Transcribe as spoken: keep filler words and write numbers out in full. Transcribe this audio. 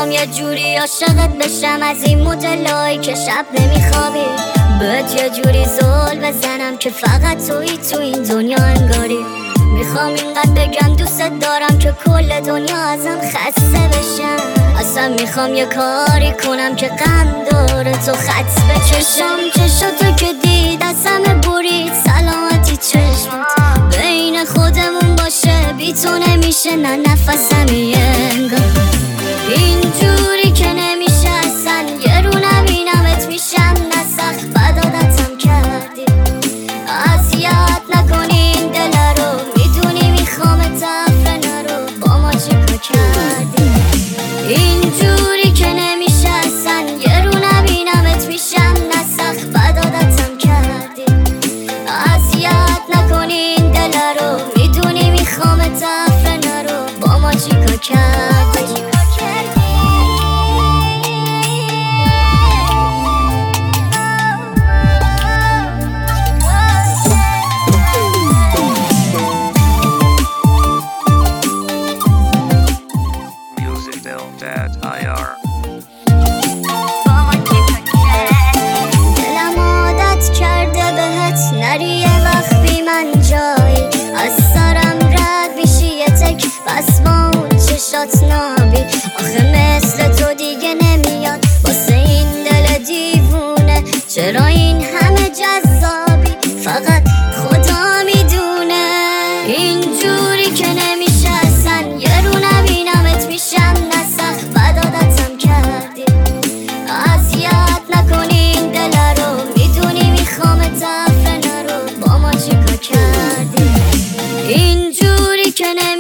میخوام یه جوری عاشقت بشم، از این مدلایی که شب نمیخوابی، بهت یه جوری زل بزنم که فقط تویی تو این دنیا انگاری. میخوام اینقدر بگم دوست دارم که کل دنیا ازم خسته بشم. اصلا میخوام یه کاری کنم که غم داره تو خط بچشم. چشاتو که دید از همه برید، سلامتی چشمت بین خودمون باشه، بی تو نمیشه نه نفسم یه انگار. اینجوری که نمیشه اصلا، یه رو نبینمت میشم نه سخت بد عادتم کردی. اذیت نکنی این دل رو، میدونی میخوامت عفره نرو، با ما چیکار کردی. اینجوری که نمیشه اصلا، یه رو نبینمت میشم نه سخت بد عادتم کردی. اذیت نکنی این دل رو، میدونی میخوامت عفره نرو، با ما چیکار کردی. دلم عادت کرده بهت نری یه وقت بی من جایی، از سرم رد میشی یه تک بس با اون چشات نابی. آخه مثل تو دیگه نمیاد واسه این دل دیوونه، چرا این همه جذابی فقط خدا میدونه. اینجوری که نمیشه اصلا، یه رو نبینمت میشم نه سخت بد عادتم کردی. اذیت نکنی این دل رو، میدونی میخوامت عفره نرو، با ما چیکار کردی. اینجوری که